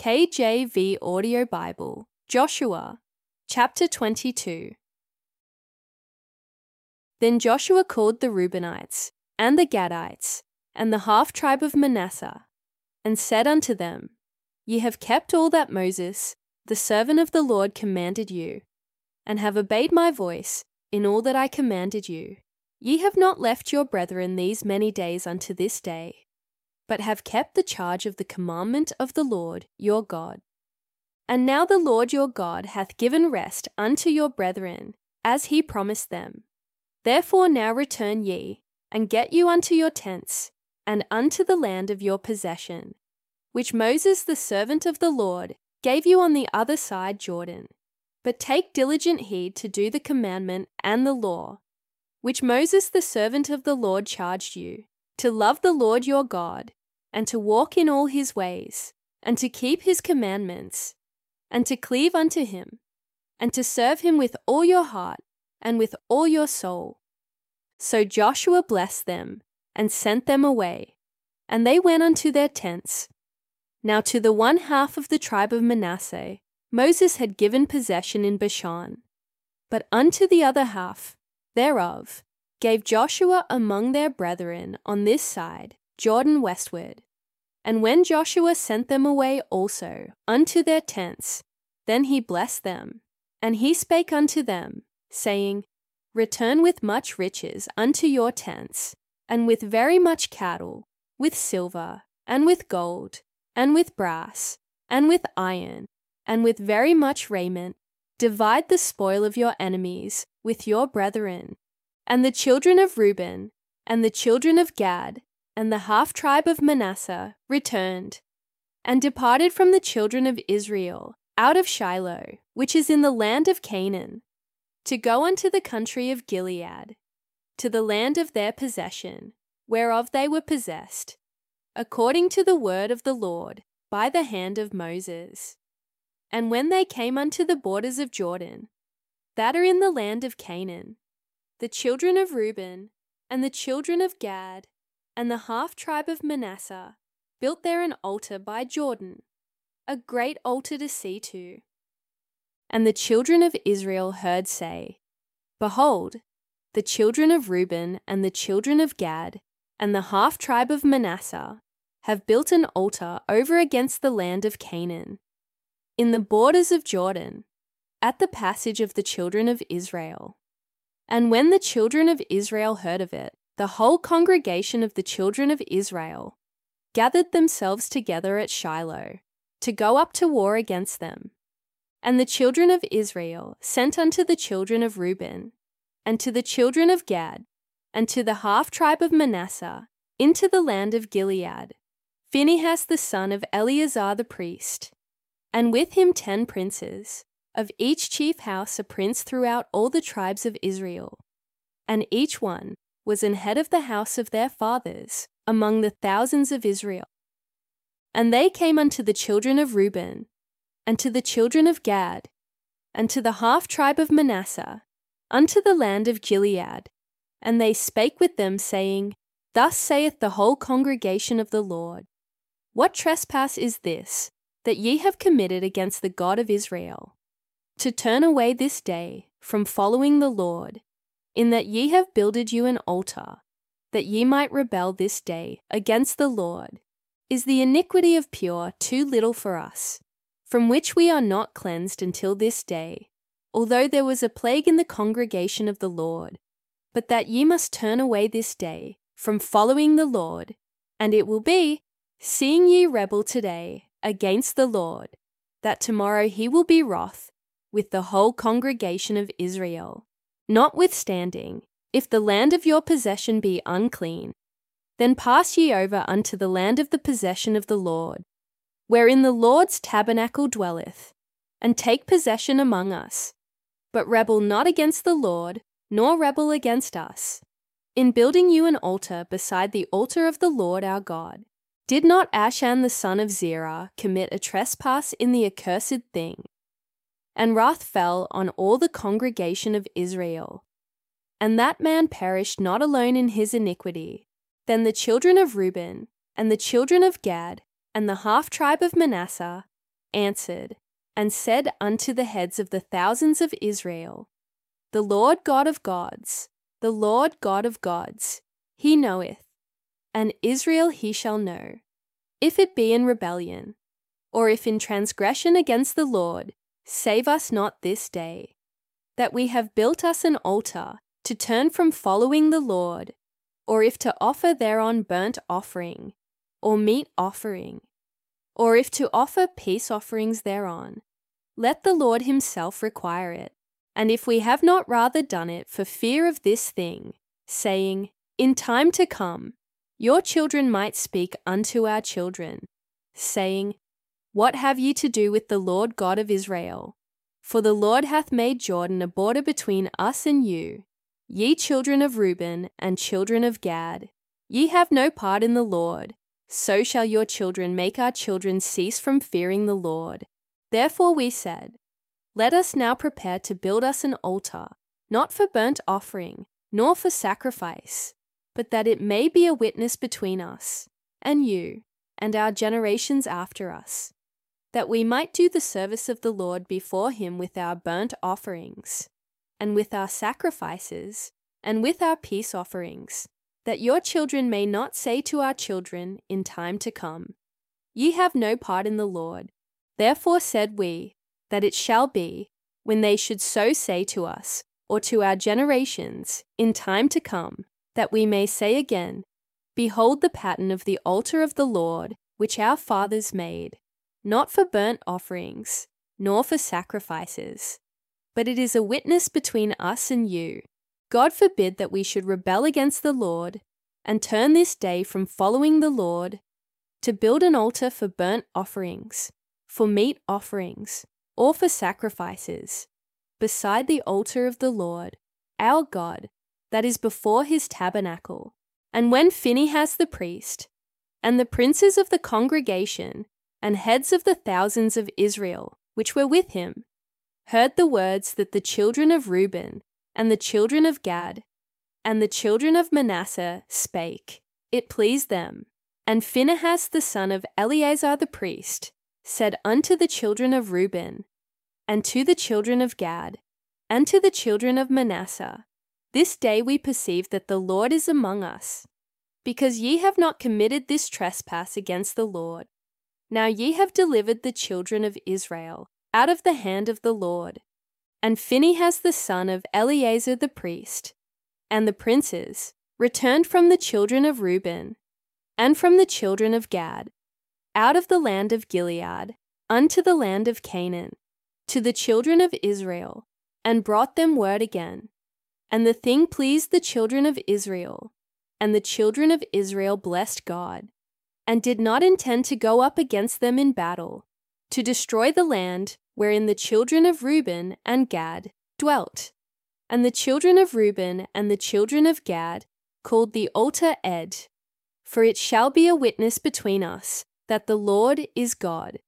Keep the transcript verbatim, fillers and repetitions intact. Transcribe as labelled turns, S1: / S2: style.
S1: K J V Audio Bible, Joshua, chapter twenty-two. Then Joshua called the Reubenites, and the Gadites, and the half-tribe of Manasseh, and said unto them, Ye have kept all that Moses, the servant of the Lord, commanded you, and have obeyed my voice in all that I commanded you. Ye have not left your brethren these many days unto this day, but have kept the charge of the commandment of the Lord your God. And now the Lord your God hath given rest unto your brethren, as he promised them. Therefore now return ye, and get you unto your tents, and unto the land of your possession, which Moses the servant of the Lord gave you on the other side Jordan. But take diligent heed to do the commandment and the law, which Moses the servant of the Lord charged you, to love the Lord your God, and to walk in all his ways, and to keep his commandments, and to cleave unto him, and to serve him with all your heart and with all your soul. So Joshua blessed them, and sent them away, and they went unto their tents. Now to the one half of the tribe of Manasseh Moses had given possession in Bashan, but unto the other half thereof gave Joshua among their brethren on this side Jordan westward. And when Joshua sent them away also unto their tents, then he blessed them, and he spake unto them, saying, Return with much riches unto your tents, and with very much cattle, with silver, and with gold, and with brass, and with iron, and with very much raiment. Divide the spoil of your enemies with your brethren. And the children of Reuben, and the children of Gad, and the half-tribe of Manasseh returned, and departed from the children of Israel out of Shiloh, which is in the land of Canaan, to go unto the country of Gilead, to the land of their possession, whereof they were possessed, according to the word of the Lord by the hand of Moses. And when they came unto the borders of Jordan, that are in the land of Canaan, the children of Reuben, and the children of Gad, and the half-tribe of Manasseh built there an altar by Jordan, a great altar to see to. And the children of Israel heard say, Behold, the children of Reuben and the children of Gad, and the half-tribe of Manasseh have built an altar over against the land of Canaan, in the borders of Jordan, at the passage of the children of Israel. And when the children of Israel heard of it, the whole congregation of the children of Israel gathered themselves together at Shiloh, to go up to war against them. And the children of Israel sent unto the children of Reuben, and to the children of Gad, and to the half-tribe of Manasseh, into the land of Gilead, Phinehas the son of Eleazar the priest, and with him ten princes, of each chief house a prince throughout all the tribes of Israel. And each one was an head of the house of their fathers among the thousands of Israel. And they came unto the children of Reuben, and to the children of Gad, and to the half-tribe of Manasseh, unto the land of Gilead. And they spake with them, saying, Thus saith the whole congregation of the Lord, What trespass is this, that ye have committed against the God of Israel, to turn away this day from following the Lord, in that ye have builded you an altar, that ye might rebel this day against the Lord? Is the iniquity of Pur too little for us, from which we are not cleansed until this day, although there was a plague in the congregation of the Lord? But that ye must turn away this day from following the Lord, and it will be, seeing ye rebel today against the Lord, that tomorrow he will be wroth with the whole congregation of Israel. Notwithstanding, if the land of your possession be unclean, then pass ye over unto the land of the possession of the Lord, wherein the Lord's tabernacle dwelleth, and take possession among us. But rebel not against the Lord, nor rebel against us, in building you an altar beside the altar of the Lord our God. Did not Ashan the son of Zerah commit a trespass in the accursed thing? And wrath fell on all the congregation of Israel, and that man perished not alone in his iniquity. Then the children of Reuben, and the children of Gad, and the half-tribe of Manasseh, answered and said unto the heads of the thousands of Israel, The Lord God of gods, the Lord God of gods, he knoweth, and Israel he shall know, if it be in rebellion, or if in transgression against the Lord, save us not this day, that we have built us an altar to turn from following the Lord, or if to offer thereon burnt offering, or meat offering, or if to offer peace offerings thereon. Let the Lord himself require it. And if we have not rather done it for fear of this thing, saying, In time to come, your children might speak unto our children, saying, What have ye to do with the Lord God of Israel? For the Lord hath made Jordan a border between us and you, ye children of Reuben and children of Gad. Ye have no part in the Lord, so shall your children make our children cease from fearing the Lord. Therefore we said, Let us now prepare to build us an altar, not for burnt offering, nor for sacrifice, but that it may be a witness between us, and you, and our generations after us, that we might do the service of the Lord before him with our burnt offerings, and with our sacrifices, and with our peace offerings, that your children may not say to our children in time to come, Ye have no part in the Lord. Therefore said we, that it shall be, when they should so say to us, or to our generations, in time to come, that we may say again, Behold the pattern of the altar of the Lord, which our fathers made, not for burnt offerings, nor for sacrifices, but it is a witness between us and you. God forbid that we should rebel against the Lord, and turn this day from following the Lord, to build an altar for burnt offerings, for meat offerings, or for sacrifices, beside the altar of the Lord, our God, that is before his tabernacle. And when Phinehas the priest, and the princes of the congregation, and heads of the thousands of Israel, which were with him, heard the words that the children of Reuben, and the children of Gad, and the children of Manasseh spake, it pleased them. And Phinehas the son of Eleazar the priest said unto the children of Reuben, and to the children of Gad, and to the children of Manasseh, This day we perceive that the Lord is among us, because ye have not committed this trespass against the Lord. Now ye have delivered the children of Israel out of the hand of the Lord. And Phinehas the son of Eleazar the priest, and the princes, returned from the children of Reuben, and from the children of Gad, out of the land of Gilead, unto the land of Canaan, to the children of Israel, and brought them word again. And the thing pleased the children of Israel, and the children of Israel blessed God, and did not intend to go up against them in battle, to destroy the land wherein the children of Reuben and Gad dwelt. And the children of Reuben and the children of Gad called the altar Ed, for it shall be a witness between us that the Lord is God.